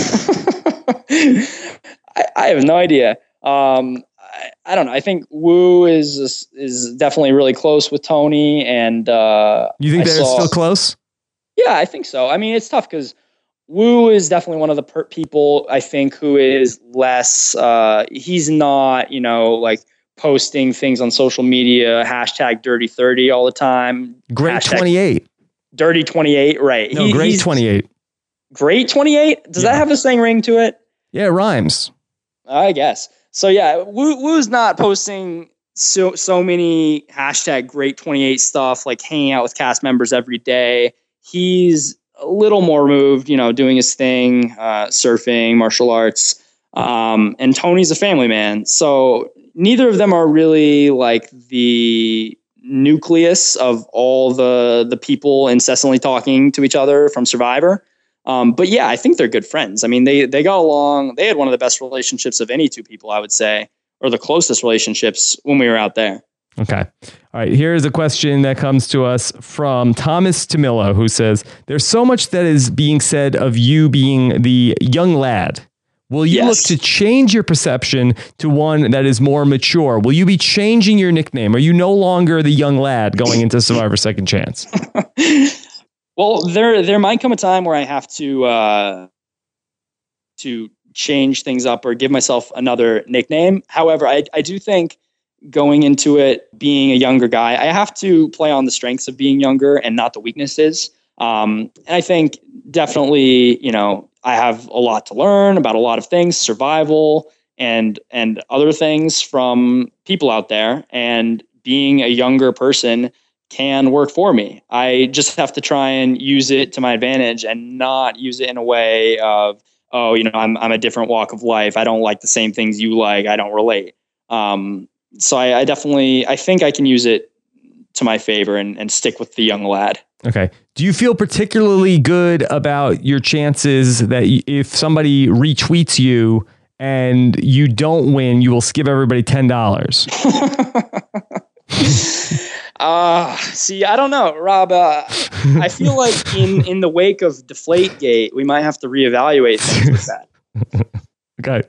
Speaker 3: I have no idea. I don't know. I think Woo is definitely really close with Tony, and
Speaker 1: you think they're still close?
Speaker 3: Yeah, I think so. I mean, it's tough because Wu is definitely one of the people I think who is less, he's not, like posting things on social media, hashtag dirty 30 all the time.
Speaker 1: Great 28.
Speaker 3: Dirty 28, right.
Speaker 1: No, great 28.
Speaker 3: Great 28? Does that have a saying ring to it?
Speaker 1: Yeah, it rhymes.
Speaker 3: I guess. So yeah, Wu's not posting so many hashtag great 28 stuff, like hanging out with cast members every day. He's a little more removed, doing his thing, surfing, martial arts. And Tony's a family man. So neither of them are really like the nucleus of all the people incessantly talking to each other from Survivor. But yeah, I think they're good friends. I mean, they got along. They had one of the best relationships of any two people, I would say, or the closest relationships when we were out there.
Speaker 1: Okay. All right. Here's a question that comes to us from Thomas Tamillo, who says, there's so much that is being said of you being the young lad. Will you look to change your perception to one that is more mature? Will you be changing your nickname? Are you no longer the young lad going into Survivor Second Chance?
Speaker 3: Well, there might come a time where I have to change things up or give myself another nickname. However, I do think going into it, being a younger guy, I have to play on the strengths of being younger and not the weaknesses. And I think definitely, I have a lot to learn about a lot of things, survival and other things from people out there. And being a younger person can work for me. I just have to try and use it to my advantage and not use it in a way of, I'm a different walk of life. I don't like the same things you like. I don't relate. So I definitely, I think I can use it to my favor and stick with the young lad.
Speaker 1: Okay. Do you feel particularly good about your chances that if somebody retweets you and you don't win, you will give everybody $10?
Speaker 3: See, I don't know, Rob. I feel like in the wake of Deflategate, we might have to reevaluate things with that.
Speaker 1: Okay.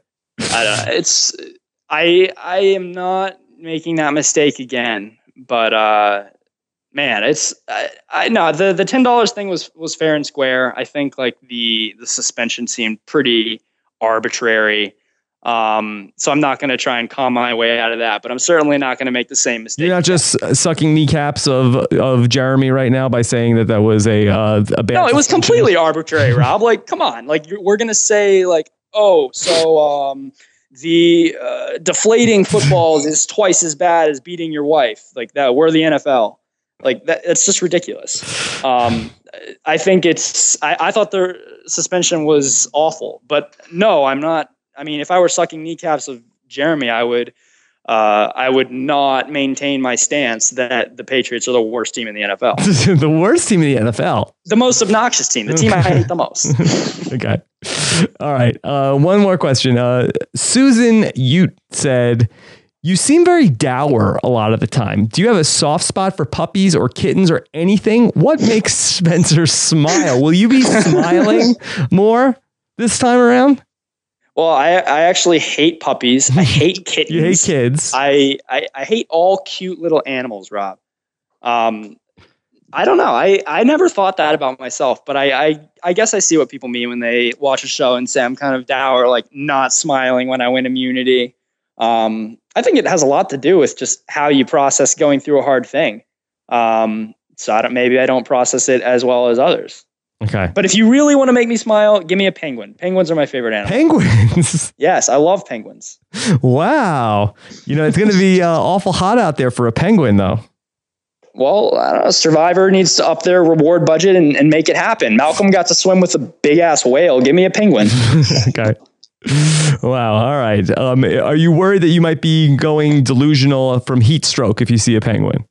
Speaker 3: I am not making that mistake again, but man, no, the $10 thing was fair and square. I think like the suspension seemed pretty arbitrary. So I'm not going to try and calm my way out of that, but I'm certainly not going to make the same mistake.
Speaker 1: You're not just sucking kneecaps of Jeremy right now by saying that was a bad.
Speaker 3: No, it was completely arbitrary, Rob. Like, come on, like we're going to say like, oh, so the deflating footballs is twice as bad as beating your wife. Like that, we're the NFL. Like that, it's just ridiculous. I think I thought the suspension was awful, but no, I'm not. I mean, if I were sucking kneecaps of Jeremy, I would not maintain my stance that the Patriots are the worst team in the NFL.
Speaker 1: The worst team in the NFL.
Speaker 3: The most obnoxious team. The team I hate the most.
Speaker 1: Okay. All right. One more question. Susan Ute said, you seem very dour a lot of the time. Do you have a soft spot for puppies or kittens or anything? What makes Spencer smile? Will you be smiling more this time around?
Speaker 3: Well, I actually hate puppies. I hate kittens.
Speaker 1: You hate kids.
Speaker 3: I hate all cute little animals, Rob. I don't know. I never thought that about myself, but I guess I see what people mean when they watch a show and say I'm kind of dour, like not smiling when I win immunity. I think it has a lot to do with just how you process going through a hard thing. So maybe I don't process it as well as others.
Speaker 1: Okay.
Speaker 3: But if you really want to make me smile, give me a penguin. Penguins are my favorite animal.
Speaker 1: Penguins?
Speaker 3: Yes, I love penguins.
Speaker 1: Wow. It's going to be awful hot out there for a penguin, though.
Speaker 3: Well, I don't know. Survivor needs to up their reward budget and make it happen. Malcolm got to swim with a big-ass whale. Give me a penguin.
Speaker 1: Okay. Wow. All right. Are you worried that you might be going delusional from heat stroke if you see a penguin?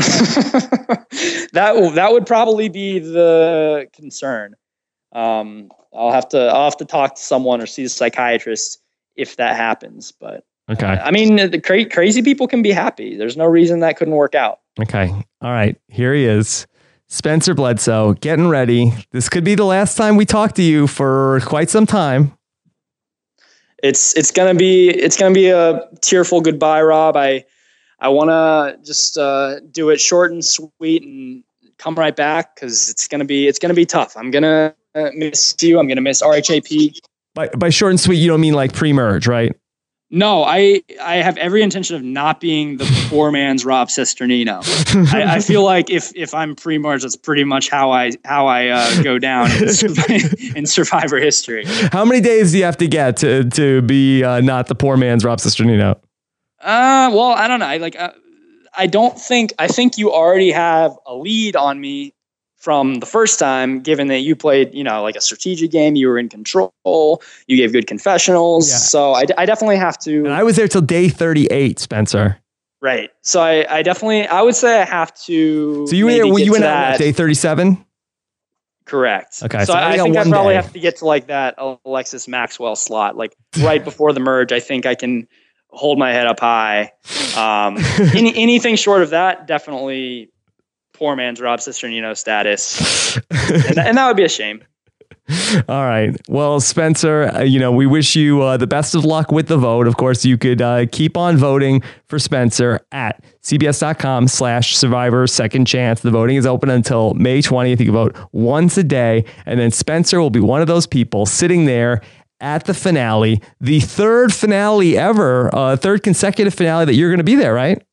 Speaker 3: That would probably be the concern. I'll have to talk to someone or see a psychiatrist if that happens. But
Speaker 1: okay.
Speaker 3: I mean, the crazy people can be happy. There's no reason that couldn't work out.
Speaker 1: Okay. All right. Here he is, Spencer Bledsoe, getting ready. This could be the last time we talk to you for quite some time.
Speaker 3: It's gonna be a tearful goodbye, Rob. I want to just do it short and sweet and come right back because it's gonna be tough. I'm gonna miss you. I'm going to miss RHAP.
Speaker 1: By short and sweet, you don't mean like pre-merge, right?
Speaker 3: No, I have every intention of not being the poor man's Rob Cesternino. I feel like if I'm pre-merge, that's pretty much how I go down in Survivor history.
Speaker 1: How many days do you have to get to be not the poor man's Rob Cesternino?
Speaker 3: Well, I don't know. I think you already have a lead on me from the first time, given that you played, like a strategic game, you were in control, you gave good confessionals. Yeah. So I definitely have to.
Speaker 1: And I was there till day 38, Spencer.
Speaker 3: Right. So I would say I have to.
Speaker 1: So you were there when you went out day 37?
Speaker 3: Correct.
Speaker 1: Okay.
Speaker 3: So I think I probably have to get to like that Alexis Maxwell slot, like right before the merge. I think I can hold my head up high. Anything short of that, definitely poor man's Rob Cesternino status. and that would be a shame.
Speaker 1: All right. Well, Spencer, we wish you the best of luck with the vote. Of course, you could keep on voting for Spencer at cbs.com/Survivor Second Chance. The voting is open until May 20th. You can vote once a day. And then Spencer will be one of those people sitting there at the finale, the third finale ever, third consecutive finale that you're going to be there, right?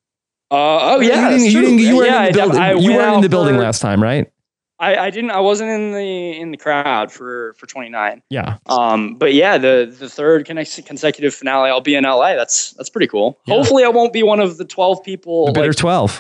Speaker 1: You weren't in the building last time, right?
Speaker 3: I didn't. I wasn't in the crowd for 29.
Speaker 1: Yeah.
Speaker 3: But yeah, the third consecutive finale, I'll be in LA. That's pretty cool.
Speaker 1: Yeah.
Speaker 3: Hopefully, I won't be one of the 12 people.
Speaker 1: The bitter 12.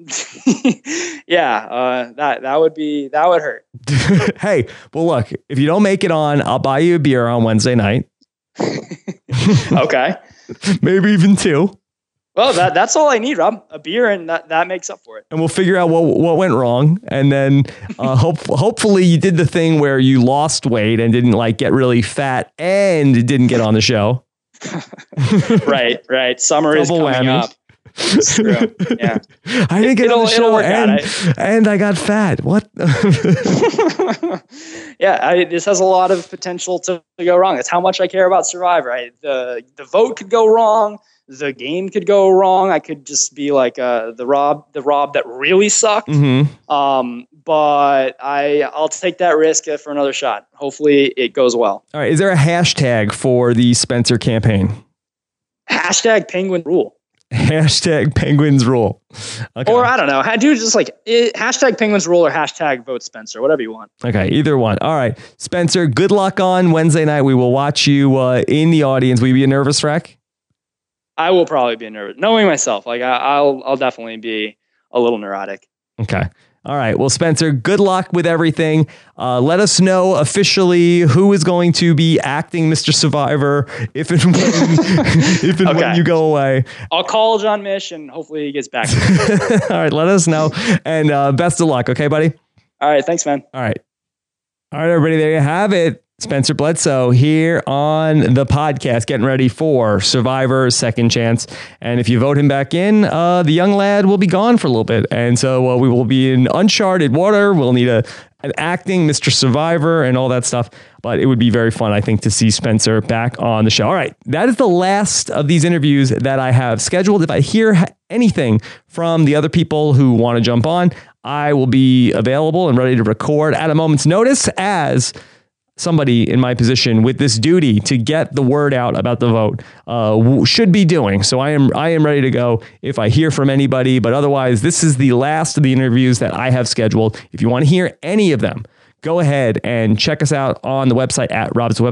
Speaker 3: Yeah. That would hurt.
Speaker 1: Hey, well, look, if you don't make it on, I'll buy you a beer on Wednesday night.
Speaker 3: Okay.
Speaker 1: Maybe even 2.
Speaker 3: Well, that's all I need, Rob. A beer, and that makes up for it.
Speaker 1: And we'll figure out what went wrong, and then hopefully you did the thing where you lost weight and didn't like get really fat and didn't get on the show.
Speaker 3: Right. Summer is coming up. True. Yeah,
Speaker 1: I didn't get on the show, and I got fat. What?
Speaker 3: Yeah, this has a lot of potential to go wrong. That's how much I care about Survivor. The vote could go wrong. The game could go wrong. I could just be like the Rob that really sucked.
Speaker 1: Mm-hmm.
Speaker 3: But I'll take that risk for another shot. Hopefully it goes well.
Speaker 1: All right. Is there a hashtag for the Spencer campaign?
Speaker 3: Hashtag Penguin Rule.
Speaker 1: Hashtag Penguins Rule. Okay.
Speaker 3: Or I don't know. Do just like hashtag Penguins Rule or hashtag Vote Spencer, whatever you want.
Speaker 1: Okay, either one. All right, Spencer. Good luck on Wednesday night. We will watch you in the audience. Will you be a nervous wreck?
Speaker 3: I will probably be nervous. Knowing myself, like I'll definitely be a little neurotic.
Speaker 1: Okay. All right. Well, Spencer, good luck with everything. Let us know officially who is going to be acting Mr. Survivor if and when, when you go away.
Speaker 3: I'll call John Mish and hopefully he gets back.
Speaker 1: All right. Let us know. And best of luck. Okay, buddy?
Speaker 3: All right. Thanks, man.
Speaker 1: All right. All right, everybody. There you have it. Spencer Bledsoe here on the podcast, getting ready for Survivor Second Chance. And if you vote him back in, the young lad will be gone for a little bit. And so we will be in uncharted water. We'll need an acting Mr. Survivor and all that stuff. But it would be very fun, I think, to see Spencer back on the show. All right. That is the last of these interviews that I have scheduled. If I hear anything from the other people who want to jump on, I will be available and ready to record at a moment's notice as somebody in my position with this duty to get the word out about the vote should be doing. So I am ready to go if I hear from anybody, but otherwise this is the last of the interviews that I have scheduled. If you want to hear any of them, go ahead and check us out on the website at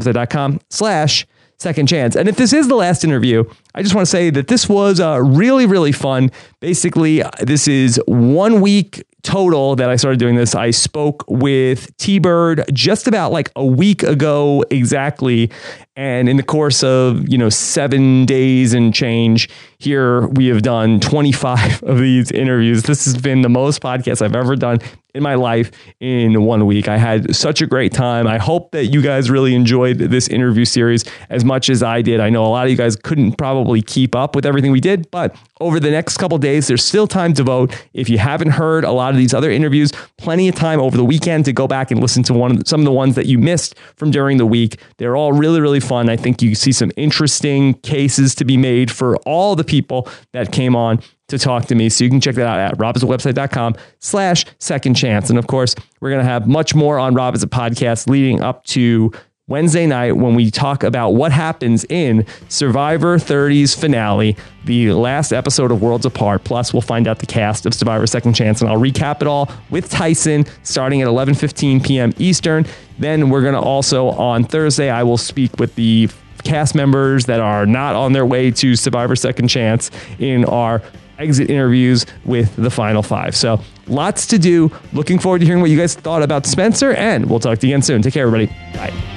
Speaker 1: robinsonwebsite.com/Second Chance. And if this is the last interview, I just want to say that this was really, really fun. Basically, this is 1 week total that I started doing this. I spoke with T-Bird just about like a week ago exactly. And in the course of, 7 days and change, here we have done 25 of these interviews. This has been the most podcasts I've ever done in my life in 1 week. I had such a great time. I hope that you guys really enjoyed this interview series as much as I did. I know a lot of you guys couldn't probably probably keep up with everything we did, but over the next couple days, there's still time to vote. If you haven't heard a lot of these other interviews, plenty of time over the weekend to go back and listen to some of the ones that you missed from during the week. They're all really, really fun. I think you see some interesting cases to be made for all the people that came on to talk to me. So you can check that out at robhasawebsite.com/second chance. And of course, we're going to have much more on Rob Has a Podcast leading up to Wednesday night when we talk about what happens in Survivor 30's finale, the last episode of Worlds Apart. Plus, we'll find out the cast of Survivor Second Chance, and I'll recap it all with Tyson starting at 11:15 p.m. Eastern. Then we're going to also, on Thursday, I will speak with the cast members that are not on their way to Survivor Second Chance in our exit interviews with the final five. So lots to do. Looking forward to hearing what you guys thought about Spencer, and we'll talk to you again soon. Take care, everybody. Bye.